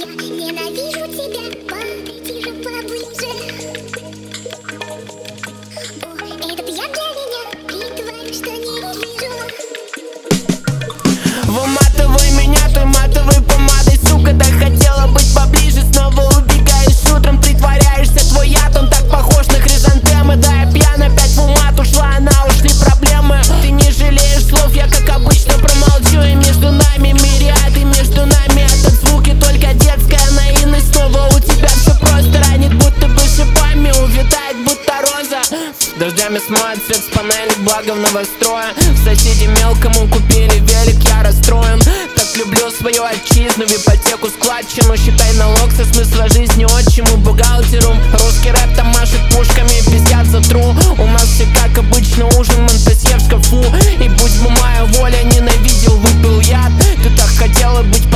ненавижу тебя, подойди же поближе. О, этот я для меня, притворюсь, что не вижу. Выматывай меня той матовой помадой, сука, так хотела быть поближе. Снова убегаешь утром, притворяешься, твой яд, он так похож на хризантемы. Да, я пьян, опять в умат ушла, она, ушли проблемы. Ты не жалеешь слов, я как обычно промолчу. И между нами мириады, между нами этот звук и только детская наивность. Снова у тебя все просто ранит, будто бы шипами увядает, будто роза. Дождями смоет свет с панели, благо в новостроя. Соседи мелкому купили велик, я расстроен. Так люблю свою отчизну, в ипотеку складчину. Считай налог со смысла жизни отчиму, бухгалтеру. Русский рэп там машет пушками, пиздят за тру. У нас все как обычно, ужин, Монпасье в шкафу. И будь бы моя воля, ненавидел, выпил яд. Ты так хотела быть